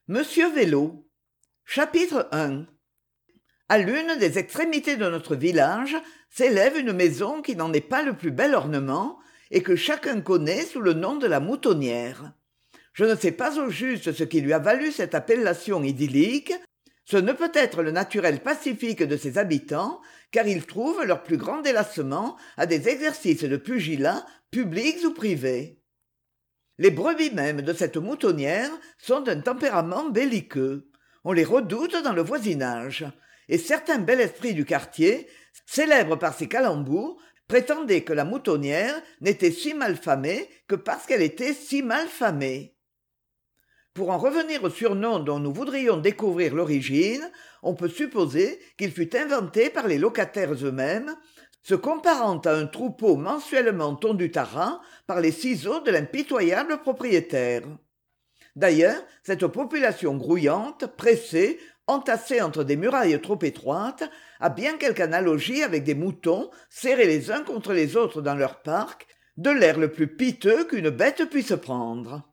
Monsieur Vélo. Chapitre 1. À l'une des extrémités de notre village s'élève une maison qui n'en est pas le plus bel ornement et que chacun connaît sous le nom de la Moutonnière. Je ne sais pas au juste ce qui lui a valu cette appellation idyllique. Ce ne peut être le naturel pacifique de ses habitants, car ils trouvent leur plus grand délassement à des exercices de pugilat, publics ou privés. Les brebis mêmes de cette moutonnière sont d'un tempérament belliqueux. On les redoute dans le voisinage, et certains bels esprits du quartier, célèbres par ses calembours, prétendaient que la moutonnière n'était si mal famée que parce qu'elle était si mal famée. Pour en revenir au surnom dont nous voudrions découvrir l'origine, on peut supposer qu'il fut inventé par les locataires eux-mêmes, se comparant à un troupeau mensuellement tondu à ras par les ciseaux de l'impitoyable propriétaire. D'ailleurs, cette population grouillante, pressée, entassée entre des murailles trop étroites, a bien quelque analogie avec des moutons serrés les uns contre les autres dans leur parc, de l'air le plus piteux qu'une bête puisse prendre.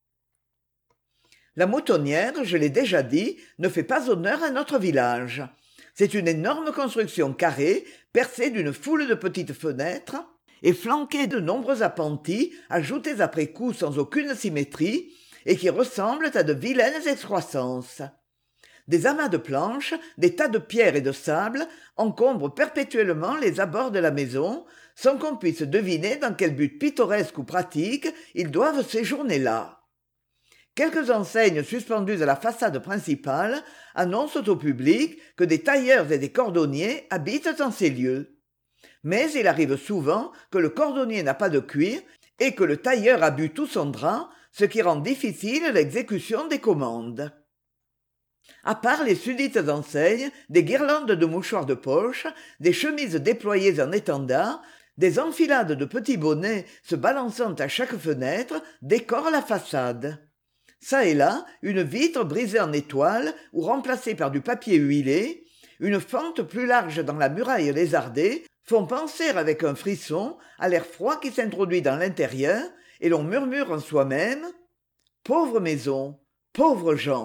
La moutonnière, je l'ai déjà dit, ne fait pas honneur à notre village. C'est une énorme construction carrée, percée d'une foule de petites fenêtres et flanquée de nombreux appentis ajoutés après coup sans aucune symétrie et qui ressemblent à de vilaines excroissances. Des amas de planches, des tas de pierres et de sable encombrent perpétuellement les abords de la maison, sans qu'on puisse deviner dans quel but pittoresque ou pratique ils doivent séjourner là. Quelques enseignes suspendues à la façade principale annoncent au public que des tailleurs et des cordonniers habitent en ces lieux. Mais il arrive souvent que le cordonnier n'a pas de cuir et que le tailleur a bu tout son drap, ce qui rend difficile l'exécution des commandes. À part les susdites enseignes, des guirlandes de mouchoirs de poche, des chemises déployées en étendard, des enfilades de petits bonnets se balançant à chaque fenêtre décorent la façade. Ça et là, une vitre brisée en étoiles ou remplacée par du papier huilé, une fente plus large dans la muraille lézardée font penser avec un frisson à l'air froid qui s'introduit dans l'intérieur, et l'on murmure en soi-même « Pauvre maison, pauvres gens !»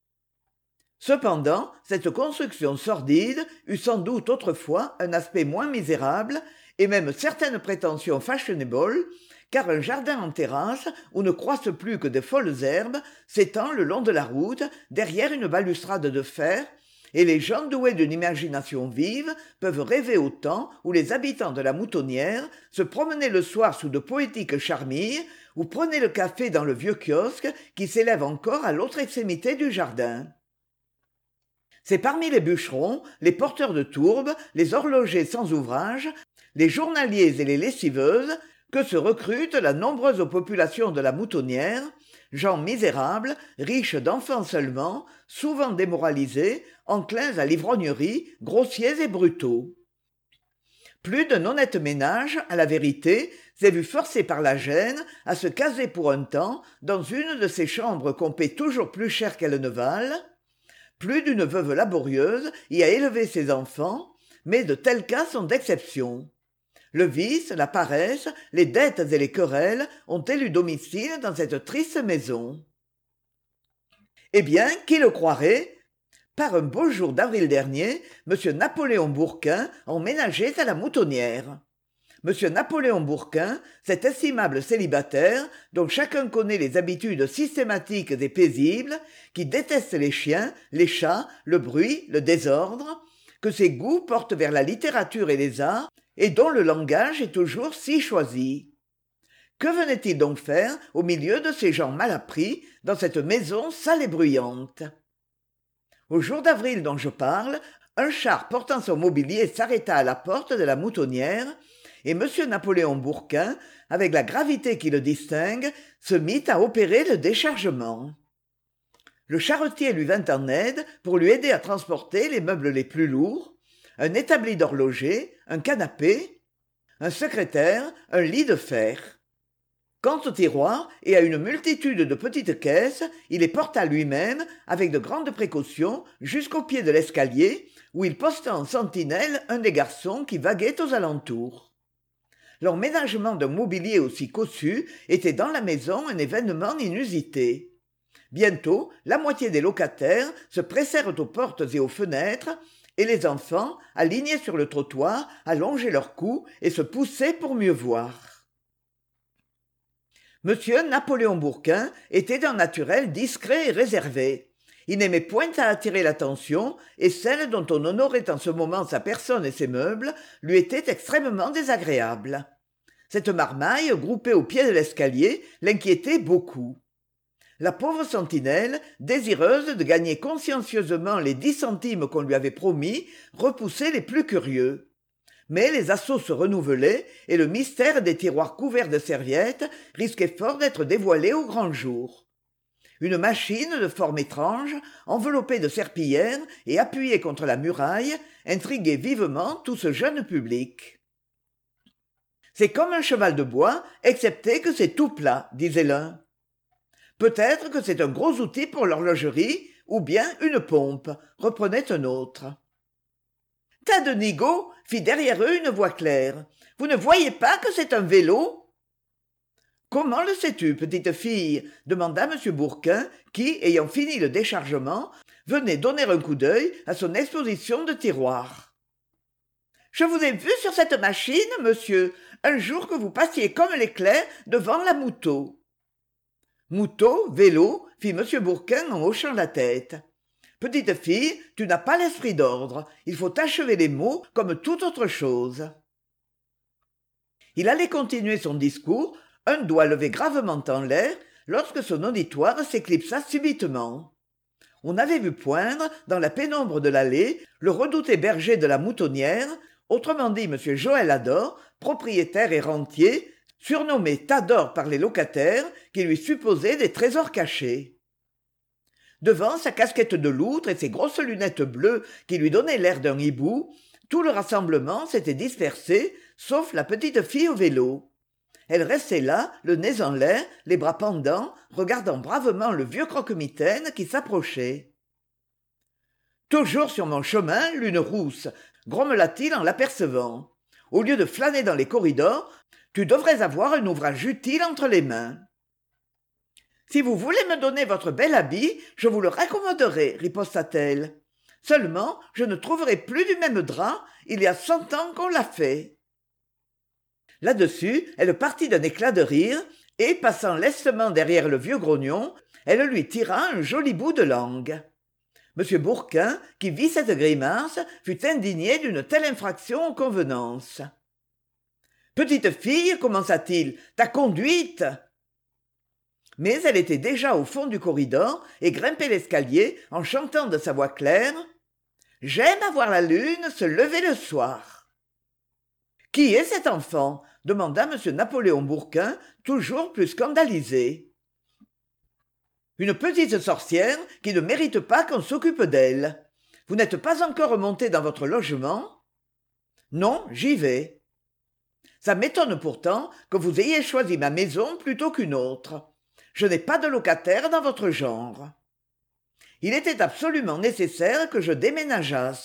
Cependant, cette construction sordide eut sans doute autrefois un aspect moins misérable et même certaines prétentions fashionable, car un jardin en terrasse où ne croissent plus que de folles herbes s'étend le long de la route derrière une balustrade de fer, et les gens doués d'une imagination vive peuvent rêver au temps où les habitants de la moutonnière se promenaient le soir sous de poétiques charmilles ou prenaient le café dans le vieux kiosque qui s'élève encore à l'autre extrémité du jardin. C'est parmi les bûcherons, les porteurs de tourbes, les horlogers sans ouvrage, les journaliers et les lessiveuses que se recrute la nombreuse population de la moutonnière, gens misérables, riches d'enfants seulement, souvent démoralisés, enclins à l'ivrognerie, grossiers et brutaux. Plus d'un honnête ménage, à la vérité, s'est vu forcé par la gêne à se caser pour un temps dans une de ces chambres qu'on paie toujours plus cher qu'elles ne valent. Plus d'une veuve laborieuse y a élevé ses enfants, mais de tels cas sont d'exception. Le vice, la paresse, les dettes et les querelles ont élu domicile dans cette triste maison. Eh bien, qui le croirait ? Par un beau jour d'avril dernier, M. Napoléon Bourquin emménageait à la Moutonnière. M. Napoléon Bourquin, cet estimable célibataire, dont chacun connaît les habitudes systématiques et paisibles, qui déteste les chiens, les chats, le bruit, le désordre, que ses goûts portent vers la littérature et les arts, et dont le langage est toujours si choisi. Que venait-il donc faire au milieu de ces gens mal appris, dans cette maison sale et bruyante ? Au jour d'avril dont je parle, un char portant son mobilier s'arrêta à la porte de la moutonnière, et M. Napoléon Bourquin, avec la gravité qui le distingue, se mit à opérer le déchargement. Le charretier lui vint en aide pour lui aider à transporter les meubles les plus lourds, un établi d'horloger, un canapé, un secrétaire, un lit de fer. Quant au tiroir et à une multitude de petites caisses, il les porta lui-même avec de grandes précautions jusqu'au pied de l'escalier où il posta en sentinelle un des garçons qui vaguait aux alentours. L'emménagement d'un mobilier aussi cossu était dans la maison un événement inusité. Bientôt, la moitié des locataires se pressèrent aux portes et aux fenêtres, et les enfants, alignés sur le trottoir, allongeaient leur cou et se poussaient pour mieux voir. Monsieur Napoléon Bourquin était d'un naturel discret et réservé. Il n'aimait point à attirer l'attention, et celle dont on honorait en ce moment sa personne et ses meubles lui était extrêmement désagréable. Cette marmaille, groupée au pied de l'escalier, l'inquiétait beaucoup. La pauvre sentinelle, désireuse de gagner consciencieusement les 10 centimes qu'on lui avait promis, repoussait les plus curieux. Mais les assauts se renouvelaient, et le mystère des tiroirs couverts de serviettes risquait fort d'être dévoilé au grand jour. Une machine de forme étrange, enveloppée de serpillières et appuyée contre la muraille, intriguait vivement tout ce jeune public. « C'est comme un cheval de bois, excepté que c'est tout plat, disait l'un. Peut-être que c'est un gros outil pour l'horlogerie, ou bien une pompe, reprenait un autre. Tas de nigauds, fit derrière eux une voix claire. Vous ne voyez pas que c'est un vélo? Comment le sais-tu, petite fille? Demanda M. Bourquin, qui, ayant fini le déchargement, venait donner un coup d'œil à son exposition de tiroirs. Je vous ai vu sur cette machine, monsieur, un jour que vous passiez comme l'éclair devant la Moutot. Moutot, vélo, fit M. Bourquin en hochant la tête. Petite fille, tu n'as pas l'esprit d'ordre. Il faut achever les mots comme toute autre chose. Il allait continuer son discours, un doigt levé gravement en l'air, lorsque son auditoire s'éclipsa subitement. On avait vu poindre, dans la pénombre de l'allée, le redouté berger de la Moutonnière, autrement dit M. Joël Ador, propriétaire et rentier, surnommé Tador par les locataires, qui lui supposaient des trésors cachés. Devant sa casquette de loutre et ses grosses lunettes bleues qui lui donnaient l'air d'un hibou, tout le rassemblement s'était dispersé, sauf la petite fille au vélo. Elle restait là, le nez en l'air, les bras pendants, regardant bravement le vieux croque-mitaine qui s'approchait. « Toujours sur mon chemin, lune rousse !» grommela-t-il en l'apercevant. « Au lieu de flâner dans les corridors, tu devrais avoir un ouvrage utile entre les mains. »« Si vous voulez me donner votre bel habit, je vous le raccommoderai, riposta-t-elle. Seulement, je ne trouverai plus du même drap, il y a 100 ans qu'on l'a fait. » Là-dessus, elle partit d'un éclat de rire, et, passant lestement derrière le vieux grognon, elle lui tira un joli bout de langue. M. Bourquin, qui vit cette grimace, fut indigné d'une telle infraction aux convenances. « Petite fille, commença-t-il, ta conduite !» Mais elle était déjà au fond du corridor et grimpait l'escalier en chantant de sa voix claire « J'aime à voir la lune se lever le soir. » « Qui est cet enfant ?» demanda M. Napoléon Bourquin, toujours plus scandalisé. « Une petite sorcière qui ne mérite pas qu'on s'occupe d'elle. Vous n'êtes pas encore monté dans votre logement ? » ?»« Non, j'y vais. »« Ça m'étonne pourtant que vous ayez choisi ma maison plutôt qu'une autre. Je n'ai pas de locataire dans votre genre. »« Il était absolument nécessaire que je déménageasse, »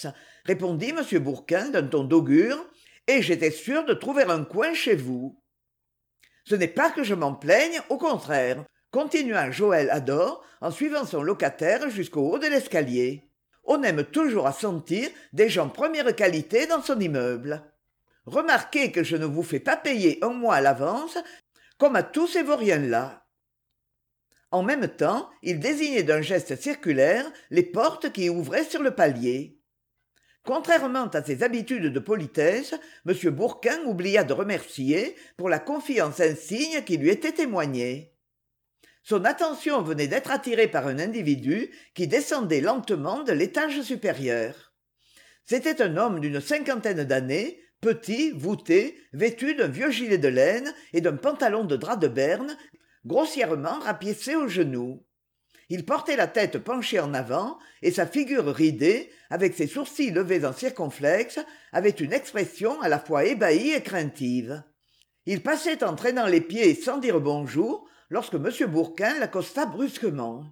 répondit M. Bourquin d'un ton d'augure, « et j'étais sûr de trouver un coin chez vous. »« Ce n'est pas que je m'en plaigne, au contraire, » continua Joël Ador en suivant son locataire jusqu'au haut de l'escalier. « On aime toujours à sentir des gens première qualité dans son immeuble. Remarquez que je ne vous fais pas payer un mois à l'avance, comme à tous ces vauriens-là. » En même temps, il désignait d'un geste circulaire les portes qui ouvraient sur le palier. Contrairement à ses habitudes de politesse, M. Bourquin oublia de remercier pour la confiance insigne qui lui était témoignée. Son attention venait d'être attirée par un individu qui descendait lentement de l'étage supérieur. C'était un homme d'une 50aine d'années, petit, voûté, vêtu d'un vieux gilet de laine et d'un pantalon de drap de berne, grossièrement rapiécé aux genoux. Il portait la tête penchée en avant, et sa figure ridée, avec ses sourcils levés en circonflexe, avait une expression à la fois ébahie et craintive. Il passait en traînant les pieds sans dire bonjour, lorsque M. Bourquin l'accosta brusquement.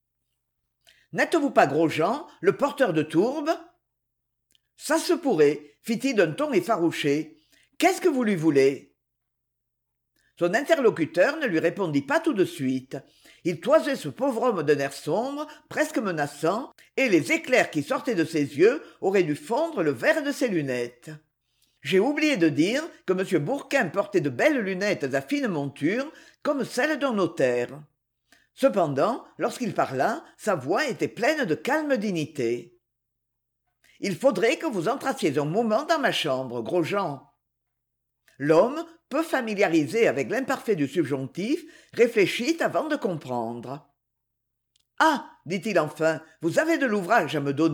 « N'êtes-vous pas Grosjean, le porteur de tourbe ?»« Ça se pourrait, » fit-il d'un ton effarouché. « Qu'est-ce que vous lui voulez ?» Son interlocuteur ne lui répondit pas tout de suite. Il toisait ce pauvre homme d'un air sombre, presque menaçant, et les éclairs qui sortaient de ses yeux auraient dû fondre le verre de ses lunettes. J'ai oublié de dire que M. Bourquin portait de belles lunettes à fine monture, comme celles d'un notaire. Cependant, lorsqu'il parla, sa voix était pleine de calme dignité. « Il faudrait que vous entrassiez un moment dans ma chambre, Grosjean. » L'homme, peu familiarisé avec l'imparfait du subjonctif, réfléchit avant de comprendre. « Ah, dit-il enfin, vous avez de l'ouvrage à me donner ? »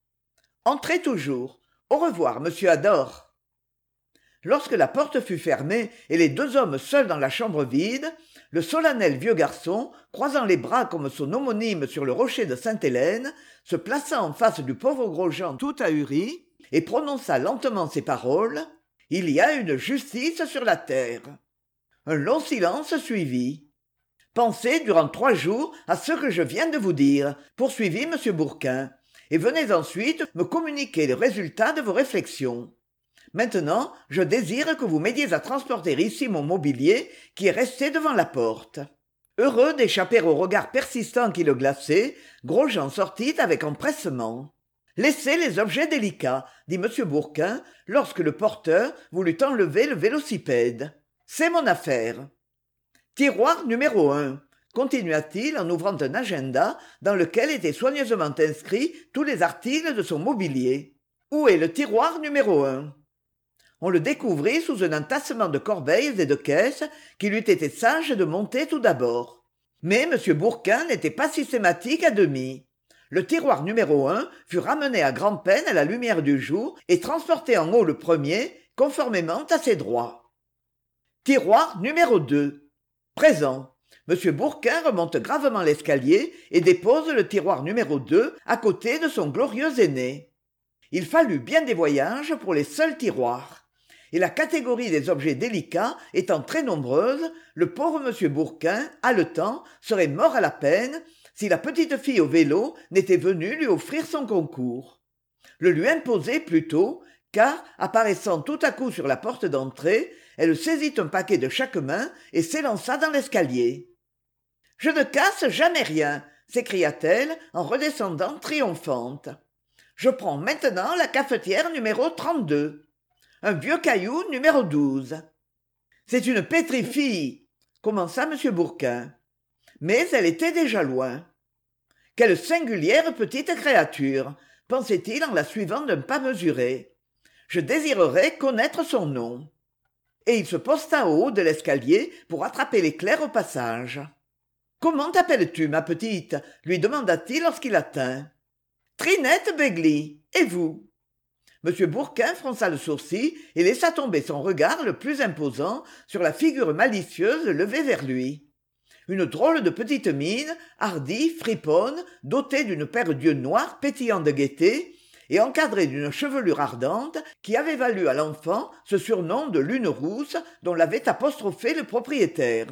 « Entrez toujours. Au revoir, monsieur Ador. » Lorsque la porte fut fermée et les deux hommes seuls dans la chambre vide, le solennel vieux garçon, croisant les bras comme son homonyme sur le rocher de Sainte-Hélène, se plaça en face du pauvre Grosjean tout ahuri et prononça lentement ces paroles. « Il y a une justice sur la terre. » Un long silence suivit. « Pensez durant 3 jours à ce que je viens de vous dire, poursuivit M. Bourquin, et venez ensuite me communiquer le résultat de vos réflexions. Maintenant, je désire que vous m'aidiez à transporter ici mon mobilier qui est resté devant la porte. » Heureux d'échapper au regard persistant qui le glaçait, Grosjean sortit avec empressement. « Laissez les objets délicats, dit M. Bourquin, lorsque le porteur voulut enlever le vélocipède. C'est mon affaire. Tiroir numéro 1, continua-t-il en ouvrant un agenda dans lequel étaient soigneusement inscrits tous les articles de son mobilier. Où est le tiroir numéro 1 ? On le découvrit sous un entassement de corbeilles et de caisses qu'il eût été sage de monter tout d'abord. Mais M. Bourquin n'était pas systématique à demi. Le tiroir numéro 1 fut ramené à grand-peine à la lumière du jour et transporté en haut le premier, conformément à ses droits. Tiroir numéro 2. Présent. M. Bourquin remonte gravement l'escalier et dépose le tiroir numéro 2 à côté de son glorieux aîné. Il fallut bien des voyages pour les seuls tiroirs. Et la catégorie des objets délicats étant très nombreuse, le pauvre M. Bourquin, haletant, serait mort à la peine si la petite fille au vélo n'était venue lui offrir son concours. Le lui imposer plutôt, car, apparaissant tout à coup sur la porte d'entrée, elle saisit un paquet de chaque main et s'élança dans l'escalier. « Je ne casse jamais rien !» s'écria-t-elle en redescendant triomphante. « Je prends maintenant la cafetière numéro 32. Un vieux caillou numéro 12. C'est une pétrifie !» commença M. Bourquin. Mais elle était déjà loin. « Quelle singulière petite créature !» pensait-il en la suivant d'un pas mesuré. « Je désirerais connaître son nom. » Et il se posta au haut de l'escalier pour attraper l'éclair au passage. « Comment t'appelles-tu, ma petite ?» lui demanda-t-il lorsqu'il l'atteint. « Trinette Begley. Et vous ?» M. Bourquin fronça le sourcil et laissa tomber son regard le plus imposant sur la figure malicieuse levée vers lui. Une drôle de petite mine, hardie, friponne, dotée d'une paire d'yeux noirs pétillants de gaieté, et encadrée d'une chevelure ardente qui avait valu à l'enfant ce surnom de lune rousse dont l'avait apostrophé le propriétaire.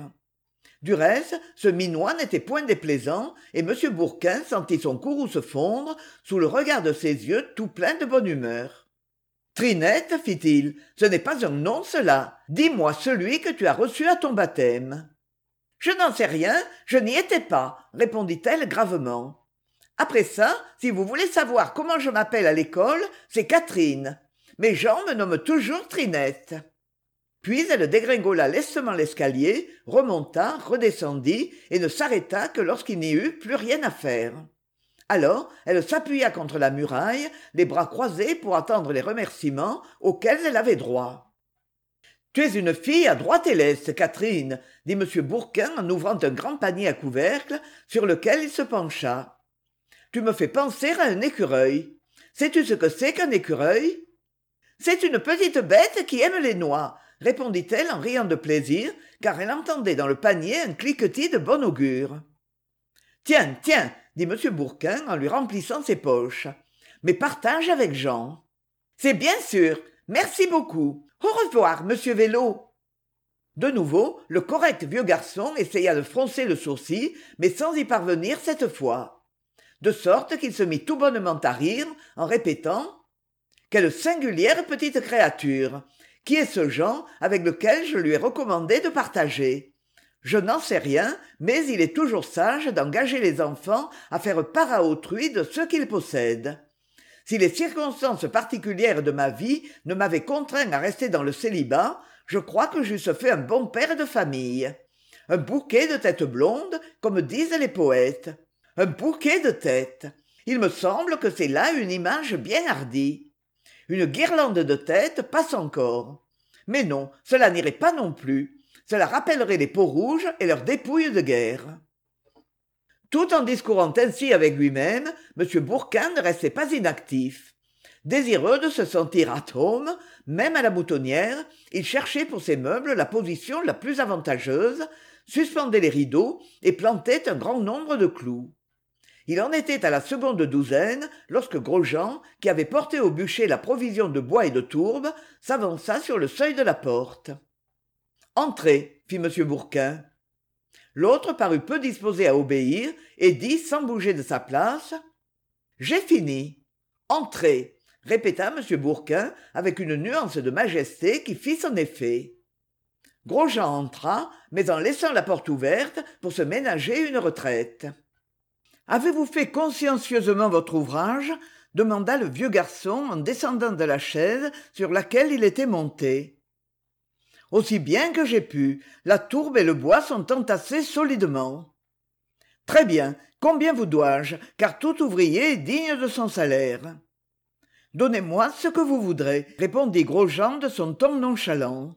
Du reste, ce minois n'était point déplaisant, et M. Bourquin sentit son courroux se fondre sous le regard de ses yeux tout pleins de bonne humeur. « Trinette, fit-il, ce n'est pas un nom cela. Dis-moi celui que tu as reçu à ton baptême. »« Je n'en sais rien, je n'y étais pas, » répondit-elle gravement. « Après ça, si vous voulez savoir comment je m'appelle à l'école, c'est Catherine. Mes gens me nomment toujours Trinette. » Puis elle dégringola lestement l'escalier, remonta, redescendit et ne s'arrêta que lorsqu'il n'y eut plus rien à faire. Alors elle s'appuya contre la muraille, les bras croisés pour attendre les remerciements auxquels elle avait droit. « Tu es une fille à droite et leste, Catherine, » dit M. Bourquin en ouvrant un grand panier à couvercle sur lequel il se pencha. « Tu me fais penser à un écureuil. Sais-tu ce que c'est qu'un écureuil ? » « C'est une petite bête qui aime les noix, » répondit-elle en riant de plaisir, car elle entendait dans le panier un cliquetis de bon augure. « Tiens, tiens, » dit M. Bourquin en lui remplissant ses poches. « Mais partage avec Jean. »« C'est bien sûr. Merci beaucoup. Au revoir, monsieur Vélo. » De nouveau, le correct vieux garçon essaya de froncer le sourcil, mais sans y parvenir cette fois. De sorte qu'il se mit tout bonnement à rire, en répétant « Quelle singulière petite créature ! Qui est ce Jean avec lequel je lui ai recommandé de partager ? Je n'en sais rien, mais il est toujours sage d'engager les enfants à faire part à autrui de ce qu'ils possèdent. Si les circonstances particulières de ma vie ne m'avaient contraint à rester dans le célibat, je crois que j'eusse fait un bon père de famille. Un bouquet de têtes blondes, comme disent les poètes. Un bouquet de têtes. Il me semble que c'est là une image bien hardie. Une guirlande de têtes passe encore. Mais non, cela n'irait pas non plus. Cela rappellerait les peaux rouges et leurs dépouilles de guerre. Tout en discourant ainsi avec lui-même, M. Bourquin ne restait pas inactif. Désireux de se sentir at home, même à la moutonnière, il cherchait pour ses meubles la position la plus avantageuse, suspendait les rideaux et plantait un grand nombre de clous. Il en était à la seconde douzaine lorsque Gros-Jean, qui avait porté au bûcher la provision de bois et de tourbe, s'avança sur le seuil de la porte. « Entrez, fit M. Bourquin. L'autre parut peu disposé à obéir et dit sans bouger de sa place « J'ai fini. Entrez !» répéta M. Bourquin avec une nuance de majesté qui fit son effet. Gros-Jean entra, mais en laissant la porte ouverte pour se ménager une retraite. « Avez-vous fait consciencieusement votre ouvrage ?» demanda le vieux garçon en descendant de la chaise sur laquelle il était monté. « Aussi bien que j'ai pu. La tourbe et le bois sont entassés solidement. »« Très bien. Combien vous dois-je, car tout ouvrier est digne de son salaire. »« Donnez-moi ce que vous voudrez, répondit Gros-Jean de son ton nonchalant.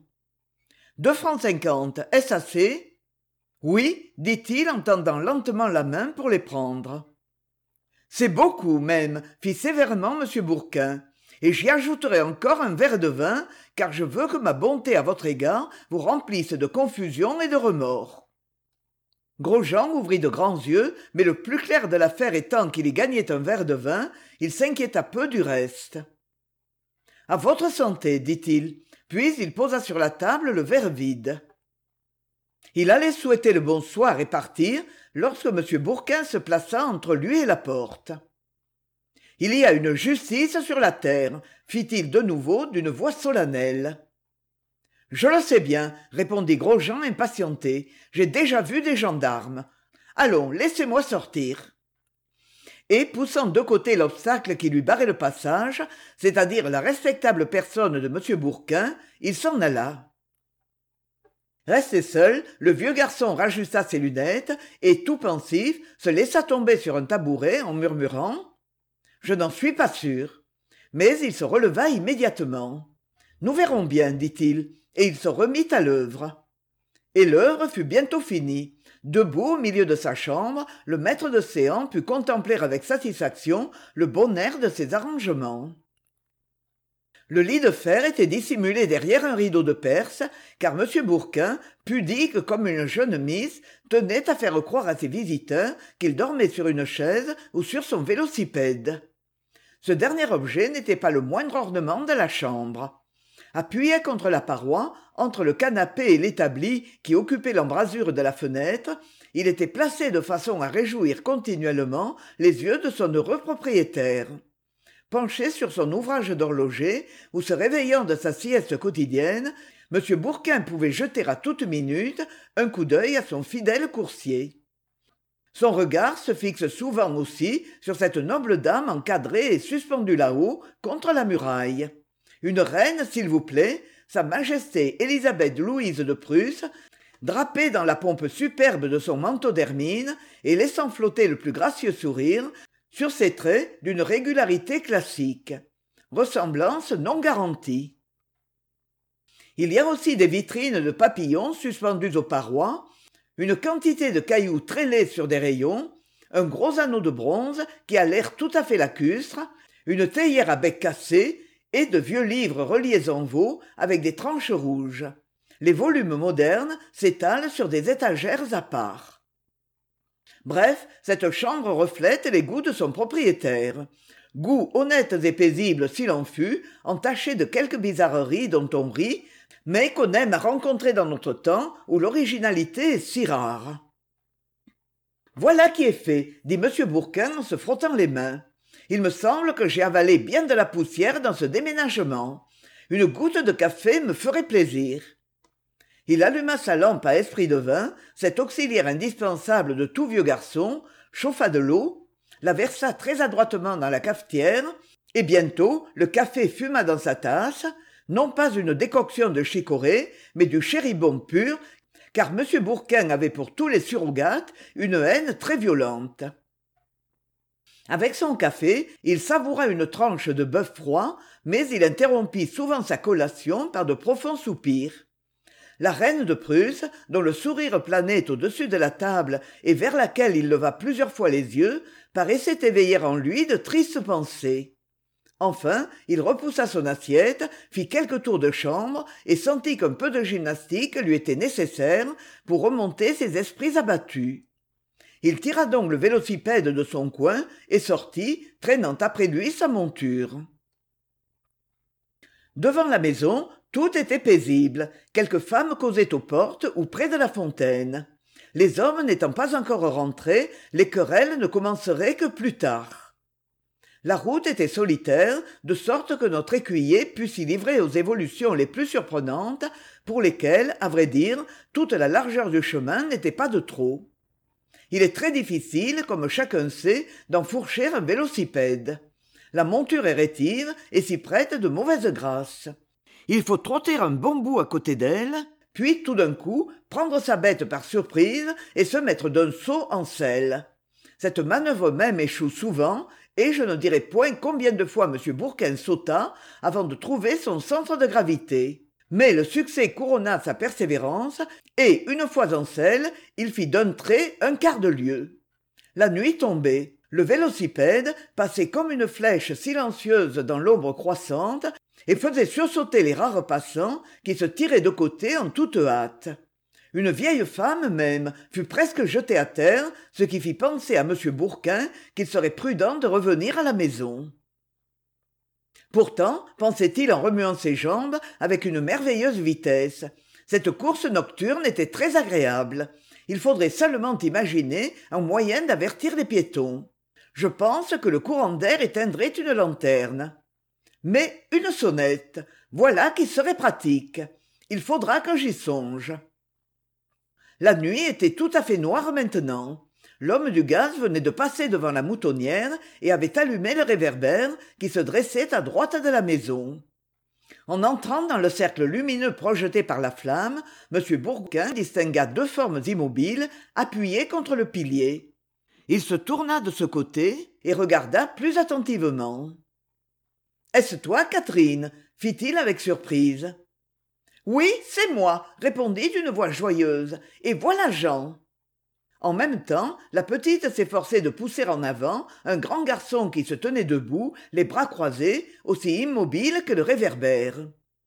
2,50 francs, est-ce assez ? Oui, dit-il en tendant lentement la main pour les prendre. C'est beaucoup même, fit sévèrement M. Bourquin, et j'y ajouterai encore un verre de vin, car je veux que ma bonté à votre égard vous remplisse de confusion et de remords. Gros-Jean ouvrit de grands yeux, mais le plus clair de l'affaire étant qu'il y gagnait un verre de vin, il s'inquiéta peu du reste. « À votre santé, dit-il, puis il posa sur la table le verre vide. Il allait souhaiter le bonsoir et partir, lorsque M. Bourquin se plaça entre lui et la porte. « Il y a une justice sur la terre, fit-il de nouveau d'une voix solennelle. « Je le sais bien, répondit Gros-Jean impatienté, j'ai déjà vu des gendarmes. Allons, laissez-moi sortir. » Et poussant de côté l'obstacle qui lui barrait le passage, c'est-à-dire la respectable personne de M. Bourquin, il s'en alla. Resté seul, le vieux garçon rajusta ses lunettes et, tout pensif, se laissa tomber sur un tabouret en murmurant « Je n'en suis pas sûr. » Mais il se releva immédiatement. « Nous verrons bien, dit-il, et il se remit à l'œuvre. Et l'œuvre fut bientôt finie. Debout au milieu de sa chambre, le maître de séance put contempler avec satisfaction le bon air de ses arrangements. Le lit de fer était dissimulé derrière un rideau de Perse, car M. Bourquin, pudique comme une jeune miss, tenait à faire croire à ses visiteurs qu'il dormait sur une chaise ou sur son vélocipède. Ce dernier objet n'était pas le moindre ornement de la chambre. Appuyé contre la paroi, entre le canapé et l'établi qui occupait l'embrasure de la fenêtre, il était placé de façon à réjouir continuellement les yeux de son heureux propriétaire. Penché sur son ouvrage d'horloger, ou se réveillant de sa sieste quotidienne, M. Bourquin pouvait jeter à toute minute un coup d'œil à son fidèle coursier. Son regard se fixe souvent aussi sur cette noble dame encadrée et suspendue là-haut contre la muraille. Une reine, s'il vous plaît, Sa Majesté Élisabeth-Louise de Prusse, drapée dans la pompe superbe de son manteau d'hermine et laissant flotter le plus gracieux sourire sur ses traits d'une régularité classique. Ressemblance non garantie. Il y a aussi des vitrines de papillons suspendues aux parois, une quantité de cailloux très laids sur des rayons, un gros anneau de bronze qui a l'air tout à fait lacustre, une théière à bec cassé et de vieux livres reliés en veau avec des tranches rouges. Les volumes modernes s'étalent sur des étagères à part. Bref, cette chambre reflète les goûts de son propriétaire. Goûts honnêtes et paisibles s'il en fut, entachés de quelques bizarreries dont on rit, mais qu'on aime à rencontrer dans notre temps où l'originalité est si rare. « Voilà qui est fait, dit M. Bourquin en se frottant les mains. Il me semble que j'ai avalé bien de la poussière dans ce déménagement. Une goutte de café me ferait plaisir. » Il alluma sa lampe à esprit de vin, cet auxiliaire indispensable de tout vieux garçon, chauffa de l'eau, la versa très adroitement dans la cafetière, et bientôt le café fuma dans sa tasse, non pas une décoction de chicorée, mais du chéribon pur, car M. Bourquin avait pour tous les surrogates une haine très violente. Avec son café, il savoura une tranche de bœuf froid, mais il interrompit souvent sa collation par de profonds soupirs. La reine de Prusse, dont le sourire planait au-dessus de la table et vers laquelle il leva plusieurs fois les yeux, paraissait éveiller en lui de tristes pensées. Enfin, il repoussa son assiette, fit quelques tours de chambre et sentit qu'un peu de gymnastique lui était nécessaire pour remonter ses esprits abattus. Il tira donc le vélocipède de son coin et sortit, traînant après lui sa monture. Devant la maison, tout était paisible. Quelques femmes causaient aux portes ou près de la fontaine. Les hommes n'étant pas encore rentrés, les querelles ne commenceraient que plus tard. La route était solitaire, de sorte que notre écuyer put s'y livrer aux évolutions les plus surprenantes, pour lesquelles, à vrai dire, toute la largeur du chemin n'était pas de trop. Il est très difficile, comme chacun sait, d'enfourcher un vélocipède. La monture est rétive et s'y prête de mauvaise grâce. Il faut trotter un bon bout à côté d'elle, puis tout d'un coup prendre sa bête par surprise et se mettre d'un saut en selle. Cette manœuvre même échoue souvent, et je ne dirai point combien de fois M. Bourquin sauta avant de trouver son centre de gravité. Mais le succès couronna sa persévérance, et, une fois en selle, il fit d'un trait un quart de lieue. La nuit tombait. Le vélocipède passait comme une flèche silencieuse dans l'ombre croissante et faisait sursauter les rares passants qui se tiraient de côté en toute hâte. Une vieille femme même fut presque jetée à terre, ce qui fit penser à M. Bourquin qu'il serait prudent de revenir à la maison. Pourtant, pensait-il en remuant ses jambes avec une merveilleuse vitesse, cette course nocturne était très agréable. Il faudrait seulement imaginer un moyen d'avertir les piétons. Je pense que le courant d'air éteindrait une lanterne. Mais une sonnette, voilà qui serait pratique. Il faudra que j'y songe. La nuit était tout à fait noire maintenant. L'homme du gaz venait de passer devant la moutonnière et avait allumé le réverbère qui se dressait à droite de la maison. En entrant dans le cercle lumineux projeté par la flamme, M. Bourquin distingua deux formes immobiles appuyées contre le pilier. Il se tourna de ce côté et regarda plus attentivement. « Est-ce toi, Catherine ?» fit-il avec surprise. « Oui, c'est moi !» répondit d'une voix joyeuse. « Et voilà Jean !» En même temps, la petite s'efforçait de pousser en avant un grand garçon qui se tenait debout, les bras croisés, aussi immobile que le réverbère.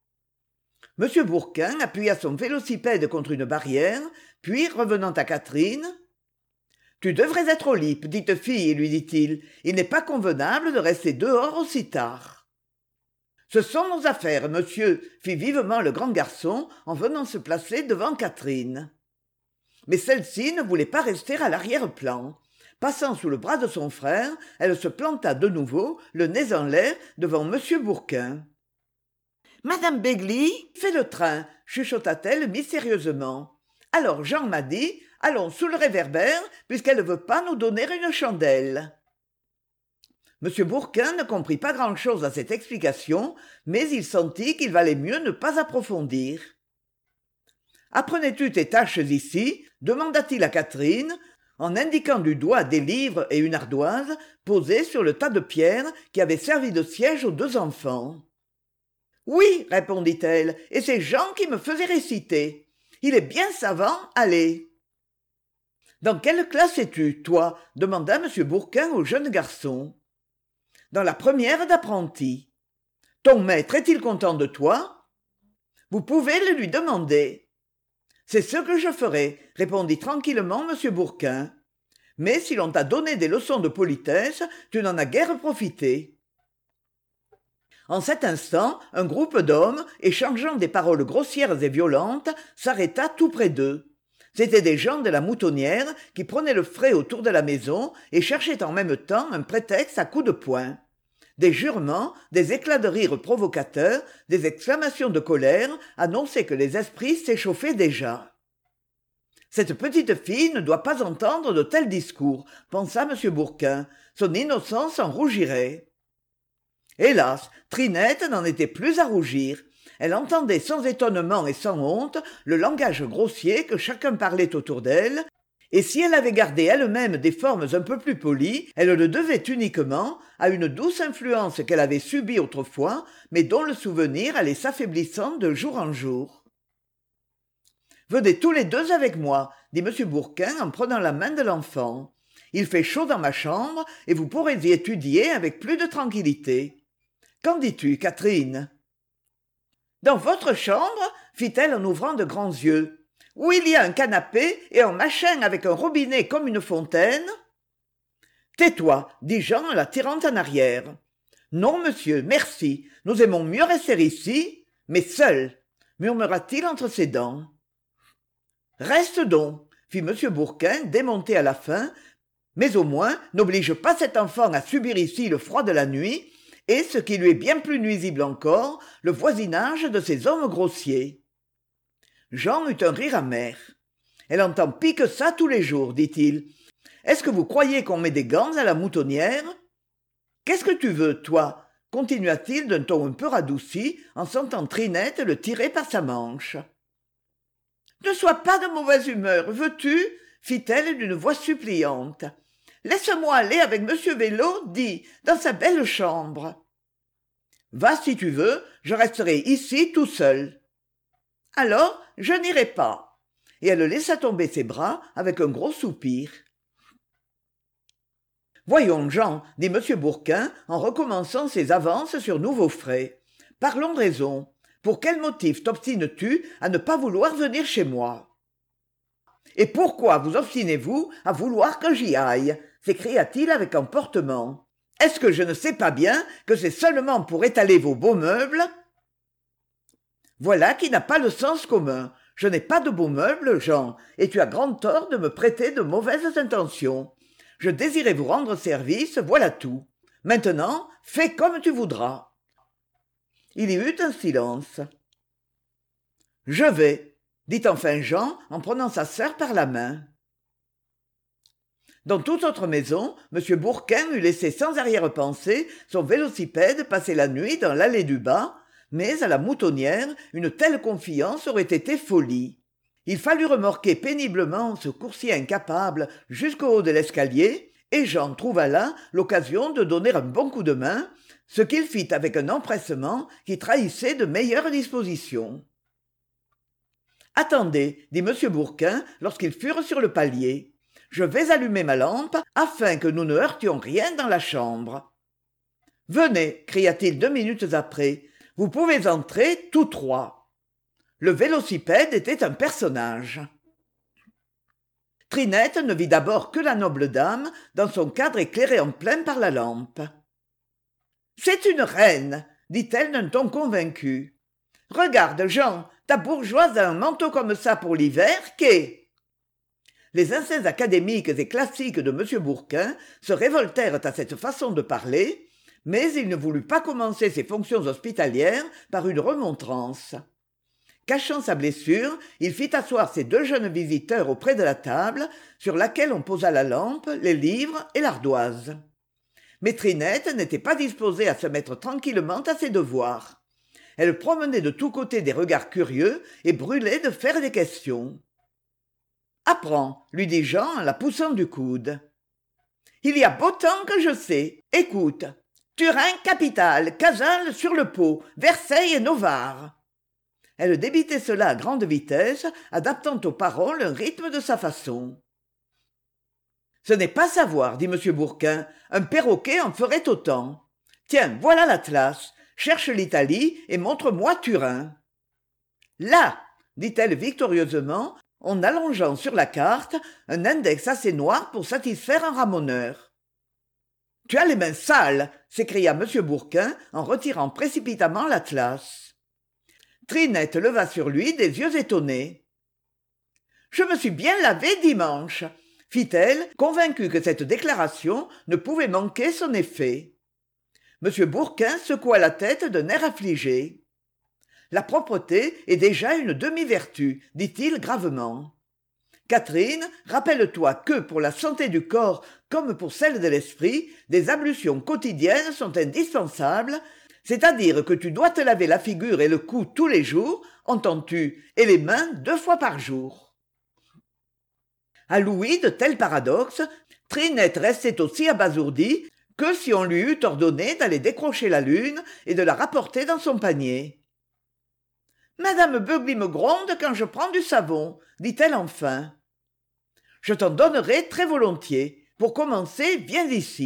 M. Bourquin appuya son vélocipède contre une barrière, puis, revenant à Catherine, « Tu devrais être au lit, petite fille, lui dit-il. Il n'est pas convenable de rester dehors aussi tard. » Ce sont nos affaires, monsieur, fit vivement le grand garçon en venant se placer devant Catherine. Mais celle-ci ne voulait pas rester à l'arrière-plan. Passant sous le bras de son frère, elle se planta de nouveau, le nez en l'air, devant M. Bourquin. « Madame Begley fait le train, chuchota-t-elle mystérieusement. Alors Jean m'a dit, allons sous le réverbère, puisqu'elle ne veut pas nous donner une chandelle. » M. Bourquin ne comprit pas grand-chose à cette explication, mais il sentit qu'il valait mieux ne pas approfondir. « Apprenais-tu tes tâches ici ?» demanda-t-il à Catherine, en indiquant du doigt des livres et une ardoise posés sur le tas de pierres qui avait servi de siège aux deux enfants. « Oui, répondit-elle, et c'est Jean qui me faisait réciter. Il est bien savant, allez. »« Dans quelle classe es-tu, toi ?» demanda M. Bourquin au jeune garçon. « Dans la première d'apprenti. »« Ton maître est-il content de toi ?»« Vous pouvez le lui demander. » « C'est ce que je ferai, répondit tranquillement M. Bourquin. « Mais si l'on t'a donné des leçons de politesse, tu n'en as guère profité. » En cet instant, un groupe d'hommes, échangeant des paroles grossières et violentes, s'arrêta tout près d'eux. C'étaient des gens de la moutonnière qui prenaient le frais autour de la maison et cherchaient en même temps un prétexte à coups de poing. Des jurements, des éclats de rire provocateurs, des exclamations de colère annonçaient que les esprits s'échauffaient déjà. Cette petite fille ne doit pas entendre de tels discours, pensa M. Bourquin. Son innocence en rougirait. Hélas, Trinette n'en était plus à rougir. Elle entendait sans étonnement et sans honte le langage grossier que chacun parlait autour d'elle, et si elle avait gardé elle-même des formes un peu plus polies, elle le devait uniquement à une douce influence qu'elle avait subie autrefois, mais dont le souvenir allait s'affaiblissant de jour en jour. « Venez tous les deux avec moi, dit M. Bourquin en prenant la main de l'enfant. Il fait chaud dans ma chambre et vous pourrez y étudier avec plus de tranquillité. Qu'en dis-tu, Catherine ?» Dans votre chambre, fit-elle en ouvrant de grands yeux, où il y a un canapé et un machin avec un robinet comme une fontaine. Tais-toi, dit Jean en la tirant en arrière. Non, monsieur, merci, nous aimons mieux rester ici, mais seuls, murmura-t-il entre ses dents. Reste donc, fit M. Bourquin, démonté à la fin, mais au moins n'oblige pas cet enfant à subir ici le froid de la nuit, et, ce qui lui est bien plus nuisible encore, le voisinage de ces hommes grossiers. Jean eut un rire amer. « Elle entend pis que ça tous les jours, dit-il. Est-ce que vous croyez qu'on met des gants à la moutonnière ? Qu'est-ce que tu veux, toi ?» continua-t-il d'un ton un peu radouci, en sentant Trinette le tirer par sa manche. « Ne sois pas de mauvaise humeur, veux-tu ?» fit-elle d'une voix suppliante. « Laisse-moi aller avec monsieur Vélo, dit, dans sa belle chambre. »« Va si tu veux, je resterai ici tout seul. »« Alors, je n'irai pas. » Et elle laissa tomber ses bras avec un gros soupir. « Voyons, Jean, dit M. Bourquin en recommençant ses avances sur nouveaux frais. Parlons raison. Pour quel motif t'obstines-tu à ne pas vouloir venir chez moi ? Et pourquoi vous obstinez-vous à vouloir que j'y aille ? S'écria-t-il avec emportement. Est-ce que je ne sais pas bien que c'est seulement pour étaler vos beaux meubles ? Voilà qui n'a pas le sens commun. Je n'ai pas de beaux meubles, Jean, et tu as grand tort de me prêter de mauvaises intentions. Je désirais vous rendre service, voilà tout. Maintenant, fais comme tu voudras. Il y eut un silence. « Je vais, » dit enfin Jean en prenant sa sœur par la main. Dans toute autre maison, M. Bourquin eût laissé sans arrière-pensée son vélocipède passer la nuit dans l'allée du bas, mais à la moutonnière, une telle confiance aurait été folie. Il fallut remorquer péniblement ce coursier incapable jusqu'au haut de l'escalier, et Jean trouva là l'occasion de donner un bon coup de main, ce qu'il fit avec un empressement qui trahissait de meilleures dispositions. « Attendez, dit M. Bourquin lorsqu'ils furent sur le palier. Je vais allumer ma lampe afin que nous ne heurtions rien dans la chambre. »« Venez, cria-t-il 2 minutes après, vous pouvez entrer tous trois. » Le vélocipède était un personnage. Trinette ne vit d'abord que la noble dame dans son cadre éclairé en plein par la lampe. « C'est une reine, dit-elle d'un ton convaincu. Regarde, Jean, ta bourgeoise a un manteau comme ça pour l'hiver, qu'est ? Les instincts académiques et classiques de M. Bourquin se révoltèrent à cette façon de parler, mais il ne voulut pas commencer ses fonctions hospitalières par une remontrance. Cachant sa blessure, il fit asseoir ses 2 jeunes visiteurs auprès de la table, sur laquelle on posa la lampe, les livres et l'ardoise. Mais Trinette n'était pas disposée à se mettre tranquillement à ses devoirs. Elle promenait de tous côtés des regards curieux et brûlait de faire des questions. « Apprends, lui dit Jean en la poussant du coude. Il y a beau temps que je sais. Écoute. Turin, capitale, Casals sur le Pô, Versailles et Novare. » Elle débitait cela à grande vitesse, adaptant aux paroles un rythme de sa façon. « Ce n'est pas savoir, dit M. Bourquin. Un perroquet en ferait autant. Tiens, voilà l'atlas. Cherche l'Italie et montre-moi Turin. »« Là !» dit-elle victorieusement, en allongeant sur la carte un index assez noir pour satisfaire un ramoneur. « Tu as les mains sales !» s'écria M. Bourquin en retirant précipitamment l'atlas. Trinette leva sur lui des yeux étonnés. « Je me suis bien lavée dimanche !» fit-elle, convaincue que cette déclaration ne pouvait manquer son effet. M. Bourquin secoua la tête d'un air affligé. La propreté est déjà une demi-vertu, dit-il gravement. Catherine, rappelle-toi que, pour la santé du corps comme pour celle de l'esprit, des ablutions quotidiennes sont indispensables, c'est-à-dire que tu dois te laver la figure et le cou tous les jours, entends-tu, et les mains 2 fois par jour. À l'ouïe de tels paradoxes, Trinette restait aussi abasourdie que si on lui eût ordonné d'aller décrocher la lune et de la rapporter dans son panier. « Madame Beugly me gronde quand je prends du savon, dit-elle enfin. Je t'en donnerai très volontiers. Pour commencer, viens ici. »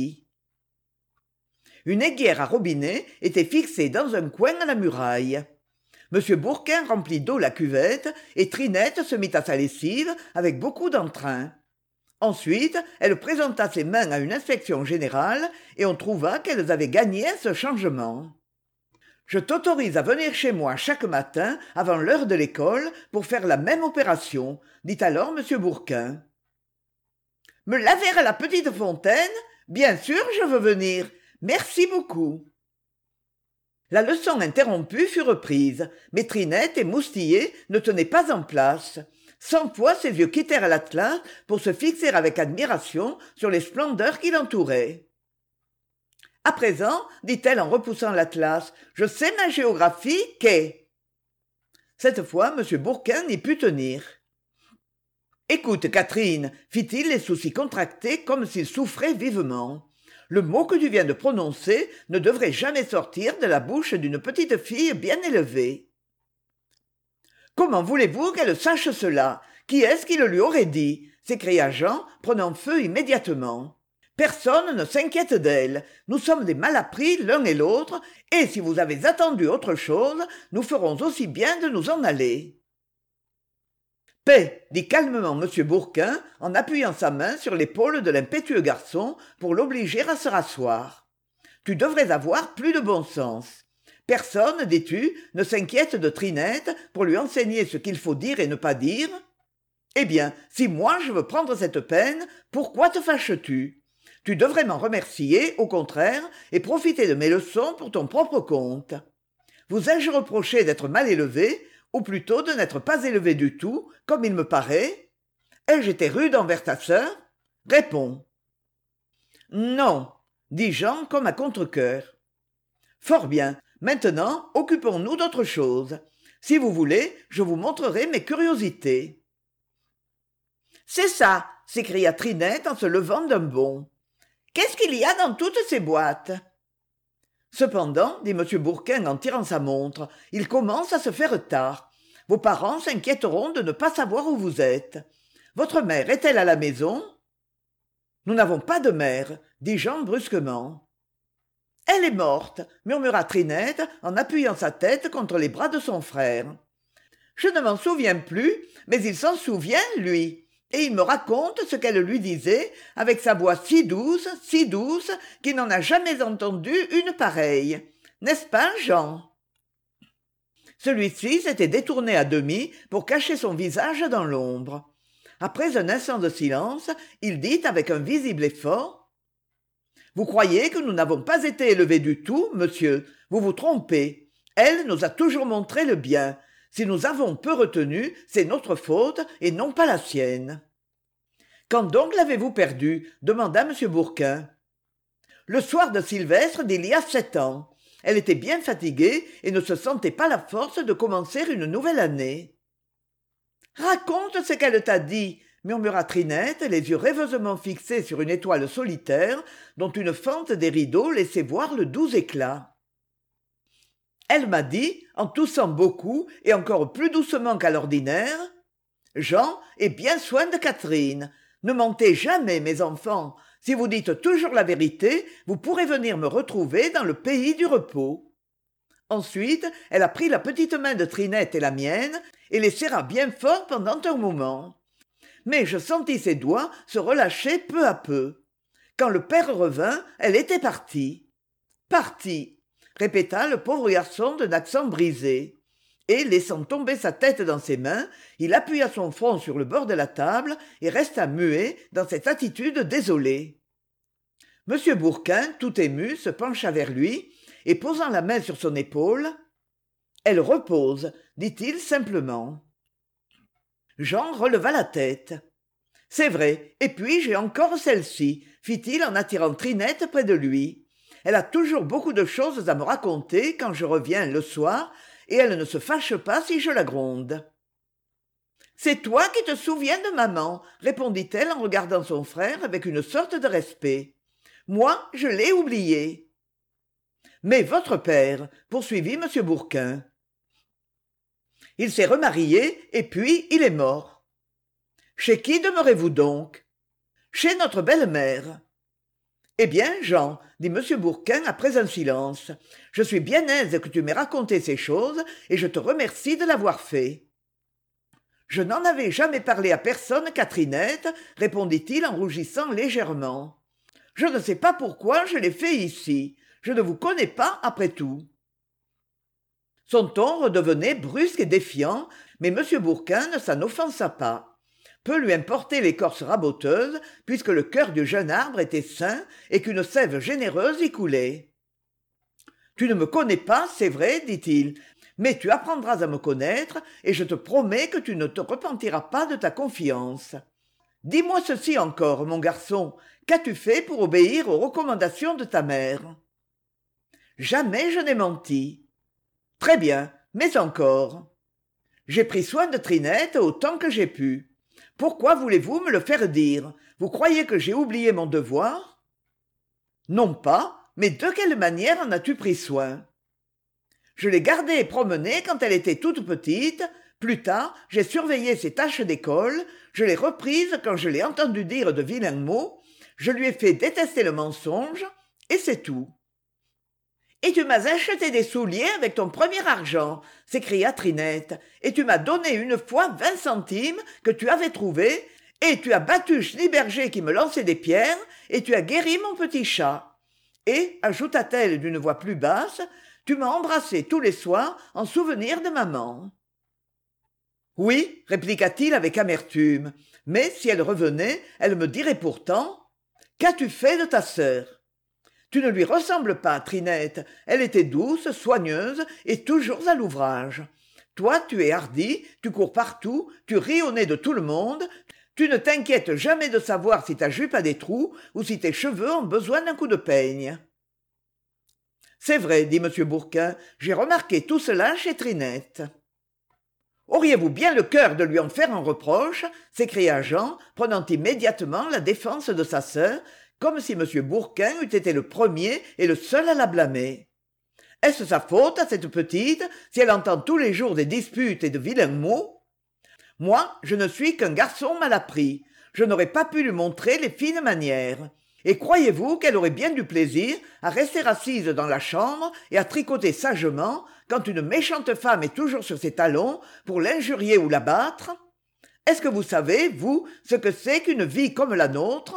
Une aiguière à robinet était fixée dans un coin à la muraille. M. Bourquin remplit d'eau la cuvette et Trinette se mit à sa lessive avec beaucoup d'entrain. Ensuite, elle présenta ses mains à une inspection générale et on trouva qu'elles avaient gagné ce changement. « Je t'autorise à venir chez moi chaque matin avant l'heure de l'école pour faire la même opération, dit alors M. Bourquin. « Me laver à la petite fontaine ? Bien sûr, je veux venir. Merci beaucoup. » La leçon interrompue fut reprise, mais Trinette, émoustillée, ne tenait pas en place. 100 fois ses yeux quittèrent l'Atlas pour se fixer avec admiration sur les splendeurs qui l'entouraient. « À présent, dit-elle en repoussant l'Atlas, je sais ma géographie qu'est. » Cette fois, M. Bourquin n'y put tenir. « Écoute, Catherine, fit-il les sourcils contractés comme s'il souffrait vivement. Le mot que tu viens de prononcer ne devrait jamais sortir de la bouche d'une petite fille bien élevée. »« Comment voulez-vous qu'elle sache cela ? Qui est-ce qui le lui aurait dit ?» s'écria Jean, prenant feu immédiatement. « Personne ne s'inquiète d'elle. Nous sommes des malappris l'un et l'autre, et si vous avez attendu autre chose, nous ferons aussi bien de nous en aller. » « Paix !» dit calmement M. Bourquin en appuyant sa main sur l'épaule de l'impétueux garçon pour l'obliger à se rasseoir. « Tu devrais avoir plus de bon sens. Personne, dis-tu, ne s'inquiète de Trinette pour lui enseigner ce qu'il faut dire et ne pas dire ? Eh bien, si moi je veux prendre cette peine, pourquoi te fâches-tu ? Tu devrais m'en remercier, au contraire, et profiter de mes leçons pour ton propre compte. Vous ai-je reproché d'être mal élevé, ou plutôt de n'être pas élevé du tout, comme il me paraît ? Ai-je été rude envers ta sœur ? Réponds. » « Non, » dit Jean comme à contre-cœur. « Fort bien, maintenant occupons-nous d'autre chose. Si vous voulez, je vous montrerai mes curiosités. »« C'est ça !» s'écria Trinette en se levant d'un bond. « Qu'est-ce qu'il y a dans toutes ces boîtes ?» Cependant, dit M. Bourquin en tirant sa montre, il commence à se faire tard. Vos parents s'inquiéteront de ne pas savoir où vous êtes. Votre mère est-elle à la maison ? Nous n'avons pas de mère, dit Jean brusquement. Elle est morte, murmura Trinette en appuyant sa tête contre les bras de son frère. Je ne m'en souviens plus, mais il s'en souvient, lui. Et il me raconte ce qu'elle lui disait, avec sa voix si douce, qu'il n'en a jamais entendu une pareille. N'est-ce pas, Jean ? Celui-ci s'était détourné à demi pour cacher son visage dans l'ombre. Après un instant de silence, il dit avec un visible effort : « Vous croyez que nous n'avons pas été élevés du tout, monsieur ? Vous vous trompez. Elle nous a toujours montré le bien. Si nous avons peu retenu, c'est notre faute et non pas la sienne. »« Quand donc l'avez-vous perdue ? demanda M. Bourquin. »« Le soir de Sylvestre d'il y a 7 ans. Elle était bien fatiguée et ne se sentait pas la force de commencer une nouvelle année. »« Raconte ce qu'elle t'a dit, » murmura Trinette, les yeux rêveusement fixés sur une étoile solitaire dont une fente des rideaux laissait voir le doux éclat. « Elle m'a dit, en toussant beaucoup et encore plus doucement qu'à l'ordinaire, « Jean, aie bien soin de Catherine. Ne mentez jamais, mes enfants. Si vous dites toujours la vérité, vous pourrez venir me retrouver dans le pays du repos. » Ensuite, elle a pris la petite main de Trinette et la mienne et les serra bien fort pendant un moment. Mais je sentis ses doigts se relâcher peu à peu. Quand le père revint, elle était partie. « Partie !» répéta le pauvre garçon d'un accent brisé. Et, laissant tomber sa tête dans ses mains, il appuya son front sur le bord de la table et resta muet dans cette attitude désolée. M. Bourquin, tout ému, se pencha vers lui, et posant la main sur son épaule, « Elle repose, dit-il simplement. » Jean releva la tête. « C'est vrai, et puis j'ai encore celle-ci, fit-il en attirant Trinette près de lui. Elle a toujours beaucoup de choses à me raconter quand je reviens le soir, et elle ne se fâche pas si je la gronde. »« C'est toi qui te souviens de maman, répondit-elle en regardant son frère avec une sorte de respect. Moi, je l'ai oublié. Mais votre père, poursuivit M. Bourquin. Il s'est remarié et puis il est mort. Chez qui demeurez-vous donc? Chez notre belle-mère. Eh bien, Jean, dit M. Bourquin après un silence, je suis bien aise que tu m'aies raconté ces choses et je te remercie de l'avoir fait. Je n'en avais jamais parlé à personne qu'à Trinette, répondit-il en rougissant légèrement. Je ne sais pas pourquoi je l'ai fait ici. Je ne vous connais pas après tout. Son ton redevenait brusque et défiant, mais M. Bourquin ne s'en offensa pas. Peu lui importait l'écorce raboteuse, puisque le cœur du jeune arbre était sain et qu'une sève généreuse y coulait. « Tu ne me connais pas, c'est vrai, dit-il, mais tu apprendras à me connaître, et je te promets que tu ne te repentiras pas de ta confiance. Dis-moi ceci encore, mon garçon, qu'as-tu fait pour obéir aux recommandations de ta mère? Jamais je n'ai menti. Très bien, mais encore. J'ai pris soin de Trinette autant que j'ai pu. Pourquoi voulez-vous me le faire dire? Vous croyez que j'ai oublié mon devoir? Non pas, mais de quelle manière en as-tu pris soin? Je l'ai gardée et promenée quand elle était toute petite. Plus tard, j'ai surveillé ses tâches d'école, je l'ai reprise quand je l'ai entendu dire de vilains mots, je lui ai fait détester le mensonge, et c'est tout. « Et tu m'as acheté des souliers avec ton premier argent, s'écria Trinette, et tu m'as donné une fois 20 centimes que tu avais trouvés, et tu as battu Schneeberger qui me lançait des pierres, et tu as guéri mon petit chat. Et, ajouta-t-elle d'une voix plus basse, tu m'as embrassé tous les soirs en souvenir de maman. » Oui, répliqua-t-il avec amertume, mais si elle revenait, elle me dirait pourtant « Qu'as-tu fait de ta sœur ?» Tu ne lui ressembles pas, Trinette. Elle était douce, soigneuse et toujours à l'ouvrage. Toi, tu es hardi, tu cours partout, tu ris au nez de tout le monde, tu ne t'inquiètes jamais de savoir si ta jupe a des trous ou si tes cheveux ont besoin d'un coup de peigne. C'est vrai, dit M. Bourquin, j'ai remarqué tout cela chez Trinette. Auriez-vous bien le cœur de lui en faire un reproche? S'écria Jean, prenant immédiatement la défense de sa sœur, comme si M. Bourquin eût été le premier et le seul à la blâmer. Est-ce sa faute à cette petite, si elle entend tous les jours des disputes et de vilains mots? Moi, je ne suis qu'un garçon mal appris. Je n'aurais pas pu lui montrer les fines manières. Et croyez-vous qu'elle aurait bien du plaisir à rester assise dans la chambre et à tricoter sagement quand une méchante femme est toujours sur ses talons pour l'injurier ou l'abattre? Est-ce que vous savez, vous, ce que c'est qu'une vie comme la nôtre?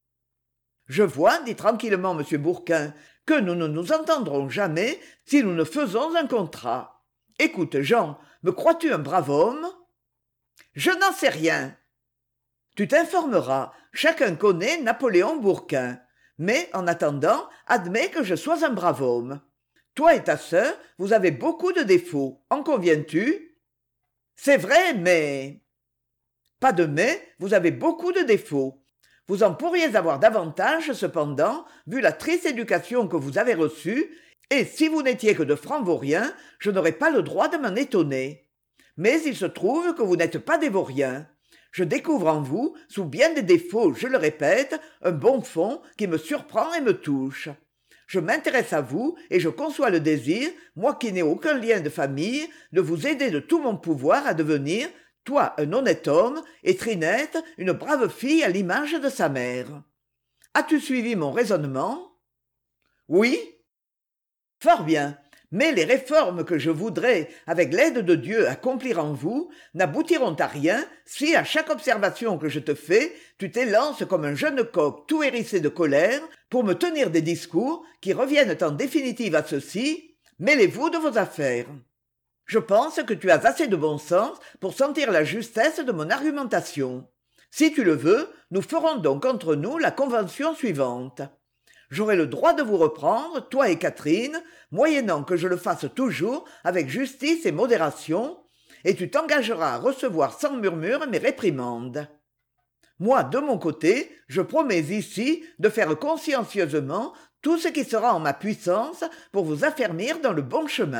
Je vois, dit tranquillement M. Bourquin, que nous ne nous entendrons jamais si nous ne faisons un contrat. Écoute, Jean, me crois-tu un brave homme? Je n'en sais rien. Tu t'informeras. Chacun connaît Napoléon Bourquin. Mais, en attendant, admets que je sois un brave homme. Toi et ta sœur, vous avez beaucoup de défauts. En conviens-tu? C'est vrai, mais... Pas de mais, vous avez beaucoup de défauts. Vous en pourriez avoir davantage, cependant, vu la triste éducation que vous avez reçue, et si vous n'étiez que de francs-vauriens, je n'aurais pas le droit de m'en étonner. Mais il se trouve que vous n'êtes pas des vauriens. Je découvre en vous, sous bien des défauts, je le répète, un bon fond qui me surprend et me touche. Je m'intéresse à vous et je conçois le désir, moi qui n'ai aucun lien de famille, de vous aider de tout mon pouvoir à devenir, toi un honnête homme, et Trinette une brave fille à l'image de sa mère. As-tu suivi mon raisonnement? Oui. Fort bien. Mais les réformes que je voudrais, avec l'aide de Dieu, accomplir en vous, n'aboutiront à rien si, à chaque observation que je te fais, tu t'élances comme un jeune coq tout hérissé de colère pour me tenir des discours qui reviennent en définitive à ceci: mêlez-vous de vos affaires. Je pense que tu as assez de bon sens pour sentir la justesse de mon argumentation. Si tu le veux, nous ferons donc entre nous la convention suivante. J'aurai le droit de vous reprendre, toi et Catherine, moyennant que je le fasse toujours avec justice et modération, et tu t'engageras à recevoir sans murmure mes réprimandes. Moi, de mon côté, je promets ici de faire consciencieusement tout ce qui sera en ma puissance pour vous affermir dans le bon chemin. »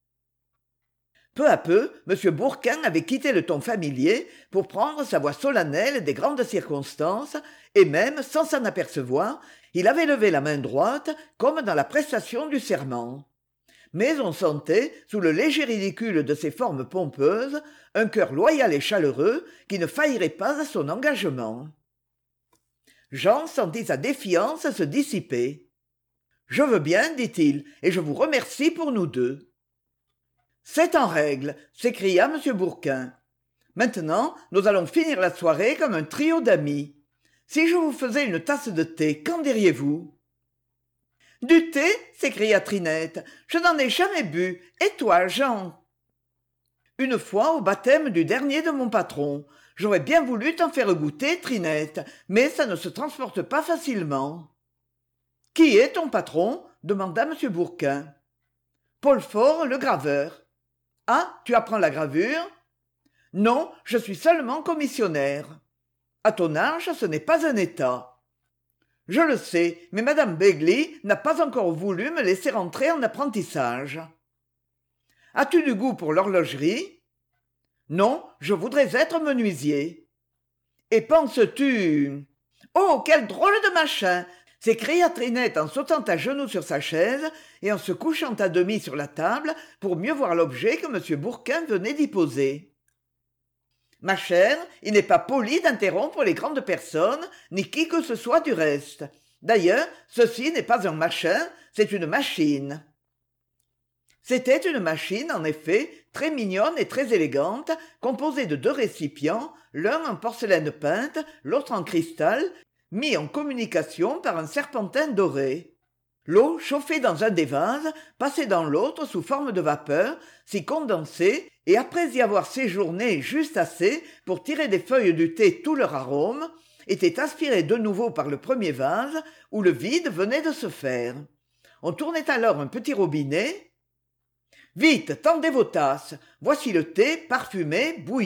Peu à peu, M. Bourquin avait quitté le ton familier pour prendre sa voix solennelle des grandes circonstances, et même, sans s'en apercevoir, il avait levé la main droite, comme dans la prestation du serment. Mais on sentait, sous le léger ridicule de ses formes pompeuses, un cœur loyal et chaleureux qui ne faillirait pas à son engagement. Jean sentit sa défiance se dissiper. « Je veux bien, dit-il, et je vous remercie pour nous deux. »« C'est en règle, s'écria M. Bourquin. Maintenant, nous allons finir la soirée comme un trio d'amis. Si je vous faisais une tasse de thé, qu'en diriez-vous ? » « Du thé ?» s'écria Trinette. « Je n'en ai jamais bu. Et toi, Jean ?» « Une fois au baptême du dernier de mon patron. J'aurais bien voulu t'en faire goûter, Trinette, mais ça ne se transporte pas facilement. »« Qui est ton patron ?» demanda M. Bourquin. « Paul Fort, le graveur. »« Ah, tu apprends la gravure ?»« Non, je suis seulement commissionnaire. »« À ton âge, ce n'est pas un état. »« Je le sais, mais Madame Begley n'a pas encore voulu me laisser entrer en apprentissage. »« As-tu du goût pour l'horlogerie ? » ?»« Non, je voudrais être menuisier. »« Et penses-tu... » ?»« Oh, quel drôle de machin !» s'écria Trinette en sautant à genoux sur sa chaise et en se couchant à demi sur la table pour mieux voir l'objet que M. Bourquin venait d'y poser. « Ma chère, il n'est pas poli d'interrompre les grandes personnes, ni qui que ce soit du reste. D'ailleurs, ceci n'est pas un machin, c'est une machine. » C'était une machine, en effet, très mignonne et très élégante, composée de deux récipients, l'un en porcelaine peinte, l'autre en cristal, mis en communication par un serpentin doré. L'eau, chauffée dans un des vases, passait dans l'autre sous forme de vapeur, s'y condensait, et après y avoir séjourné juste assez pour tirer des feuilles du thé tout leur arôme, était aspirée de nouveau par le premier vase, où le vide venait de se faire. On tournait alors un petit robinet. « Vite, tendez vos tasses, voici le thé parfumé, bouillant. »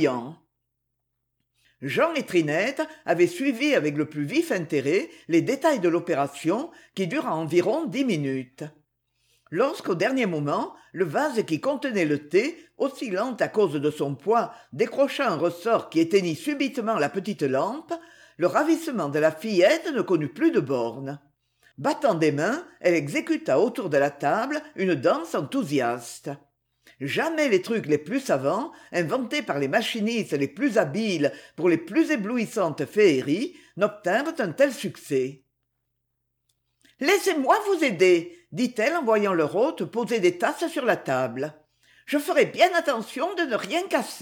Jean et Trinette avaient suivi avec le plus vif intérêt les détails de l'opération qui dura environ 10 minutes. Lorsqu'au dernier moment, le vase qui contenait le thé, oscillant à cause de son poids, décrocha un ressort qui éteignit subitement la petite lampe, le ravissement de la fillette ne connut plus de bornes. Battant des mains, elle exécuta autour de la table une danse enthousiaste. Jamais les trucs les plus savants, inventés par les machinistes les plus habiles pour les plus éblouissantes féeries, n'obtinrent un tel succès. « Laissez-moi vous aider, » dit-elle en voyant leur hôte poser des tasses sur la table. « Je ferai bien attention de ne rien casser. »«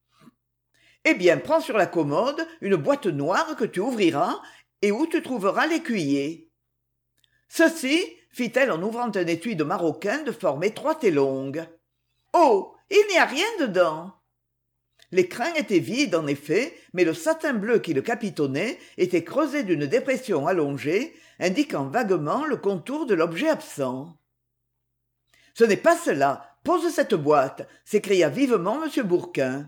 Eh bien, prends sur la commode une boîte noire que tu ouvriras et où tu trouveras l'écuyer. »« Ceci, » fit-elle en ouvrant un étui de maroquin de forme étroite et longue. « Oh, il n'y a rien dedans !» L'écrin était vide, en effet, mais le satin bleu qui le capitonnait était creusé d'une dépression allongée, indiquant vaguement le contour de l'objet absent. « Ce n'est pas cela. Pose cette boîte !» s'écria vivement M. Bourquin.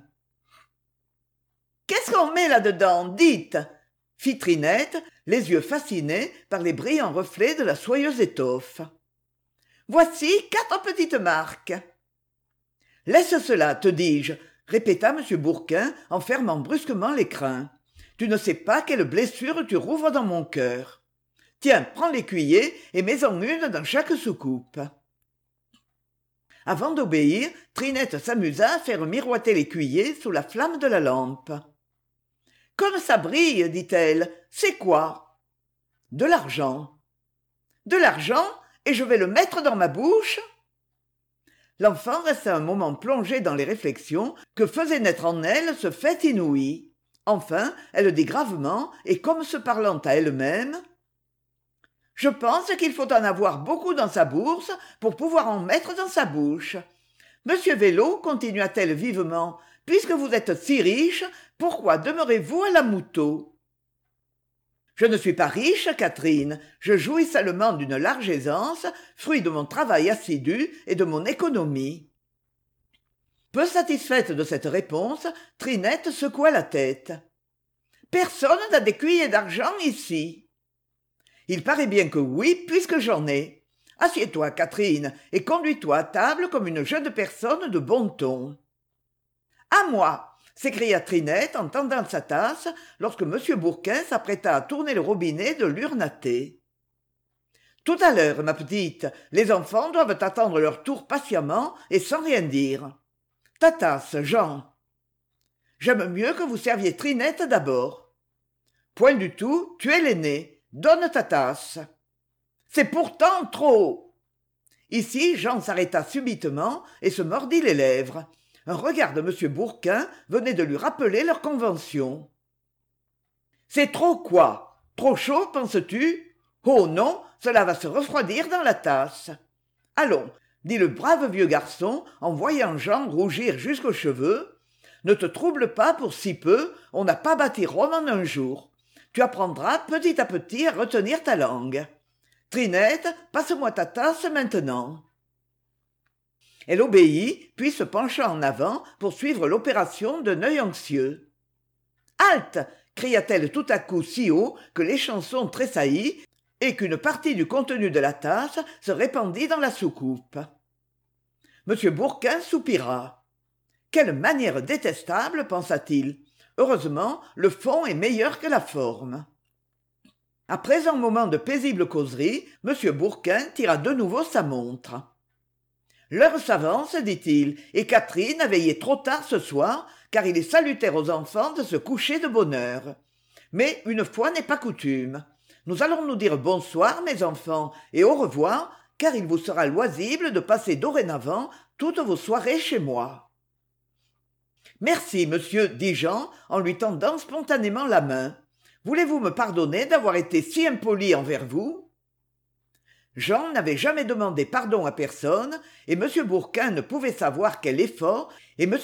« Qu'est-ce qu'on met là-dedans, dites !» fit Trinette, les yeux fascinés par les brillants reflets de la soyeuse étoffe. « Voici 4 petites marques. »« Laisse cela, te dis-je, » répéta M. Bourquin en fermant brusquement l'écrin. « Tu ne sais pas quelle blessure tu rouvres dans mon cœur. Tiens, prends l'écuyer et mets-en une dans chaque soucoupe. » Avant d'obéir, Trinette s'amusa à faire miroiter l'écuyer sous la flamme de la lampe. « Comme ça brille, dit-elle, c'est quoi ? » « De l'argent. »« De l'argent ? Et je vais le mettre dans ma bouche ?» L'enfant resta un moment plongée dans les réflexions que faisait naître en elle ce fait inouï. Enfin, elle dit gravement, et comme se parlant à elle-même, « Je pense qu'il faut en avoir beaucoup dans sa bourse pour pouvoir en mettre dans sa bouche. Monsieur Vélo, continua-t-elle vivement, puisque vous êtes si riche, pourquoi demeurez-vous à la Moutot ? Je ne suis pas riche, Catherine, je jouis seulement d'une large aisance, fruit de mon travail assidu et de mon économie. Peu satisfaite de cette réponse, Trinette secoua la tête. Personne n'a d'écuyer d'argent ici. Il paraît bien que oui, puisque j'en ai. Assieds-toi, Catherine, et conduis-toi à table comme une jeune personne de bon ton. À moi, s'écria Trinette en tendant sa tasse lorsque M. Bourquin s'apprêta à tourner le robinet de l'urne à thé. Tout à l'heure, ma petite, les enfants doivent attendre leur tour patiemment et sans rien dire. Ta tasse, Jean. J'aime mieux que vous serviez Trinette d'abord. Point du tout, tu es l'aîné. Donne ta tasse. C'est pourtant trop. Ici, Jean s'arrêta subitement et se mordit les lèvres. Un regard de M. Bourquin venait de lui rappeler leur convention. C'est trop quoi? Trop chaud, penses-tu? Oh non, cela va se refroidir dans la tasse. Allons, dit le brave vieux garçon en voyant Jean rougir jusqu'aux cheveux. Ne te trouble pas pour si peu, on n'a pas bâti Rome en un jour. Tu apprendras petit à petit à retenir ta langue. Trinette, passe-moi ta tasse maintenant. Elle obéit, puis se pencha en avant pour suivre l'opération d'un œil anxieux. Halte! Cria-t-elle tout à coup si haut que l'échanson tressaillit et qu'une partie du contenu de la tasse se répandit dans la soucoupe. M. Bourquin soupira. Quelle manière détestable, pensa-t-il. Heureusement, le fond est meilleur que la forme. Après un moment de paisible causerie, M. Bourquin tira de nouveau sa montre. L'heure s'avance, dit-il, et Catherine a veillé trop tard ce soir, car il est salutaire aux enfants de se coucher de bonne heure. Mais une fois n'est pas coutume. Nous allons nous dire bonsoir, mes enfants, et au revoir, car il vous sera loisible de passer dorénavant toutes vos soirées chez moi. Merci, monsieur, dit Jean, en lui tendant spontanément la main. Voulez-vous me pardonner d'avoir été si impoli envers vous? Jean n'avait jamais demandé pardon à personne, et M. Bourquin ne pouvait savoir quel effort une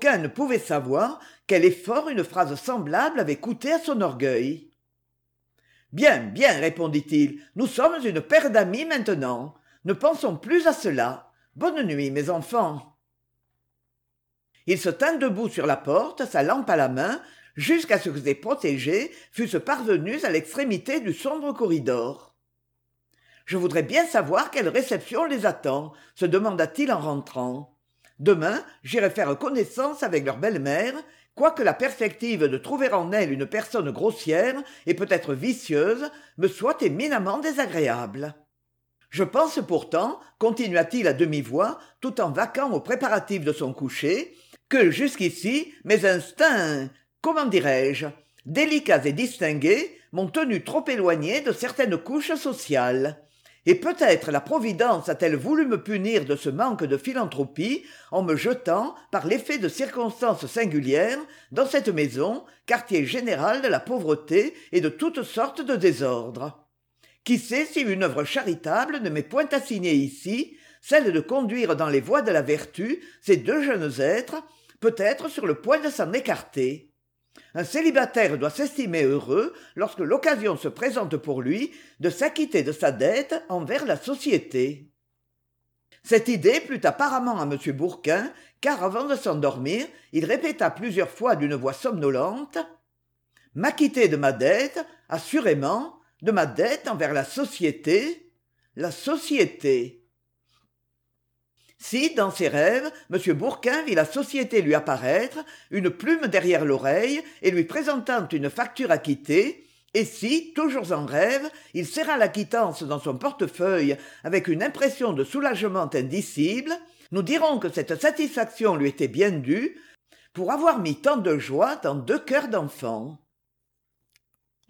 phrase semblable avait coûté à son orgueil. Bien, bien, répondit-il, nous sommes une paire d'amis maintenant. Ne pensons plus à cela. Bonne nuit, mes enfants. Il se tint debout sur la porte, sa lampe à la main, jusqu'à ce que ses protégés fussent parvenus à l'extrémité du sombre corridor. Je voudrais bien savoir quelle réception les attend, se demanda-t-il en rentrant. Demain, j'irai faire connaissance avec leur belle-mère, quoique la perspective de trouver en elle une personne grossière et peut-être vicieuse me soit éminemment désagréable. Je pense pourtant, continua-t-il à demi-voix, tout en vaquant aux préparatifs de son coucher, que jusqu'ici, mes instincts, comment dirais-je, délicats et distingués, m'ont tenu trop éloigné de certaines couches sociales. Et peut-être la Providence a-t-elle voulu me punir de ce manque de philanthropie en me jetant, par l'effet de circonstances singulières, dans cette maison, quartier général de la pauvreté et de toutes sortes de désordres. Qui sait si une œuvre charitable ne m'est point assignée ici, celle de conduire dans les voies de la vertu ces deux jeunes êtres, peut-être sur le point de s'en écarter. Un célibataire doit s'estimer heureux lorsque l'occasion se présente pour lui de s'acquitter de sa dette envers la société. Cette idée plut apparemment à M. Bourquin, car avant de s'endormir, il répéta plusieurs fois d'une voix somnolente « M'acquitter de ma dette, assurément, de ma dette envers la société, la société. » Si, dans ses rêves, M. Bourquin vit la société lui apparaître, une plume derrière l'oreille et lui présentant une facture à quitter, et si, toujours en rêve, il serra la quittance dans son portefeuille avec une impression de soulagement indicible, nous dirons que cette satisfaction lui était bien due pour avoir mis tant de joie dans deux cœurs d'enfant.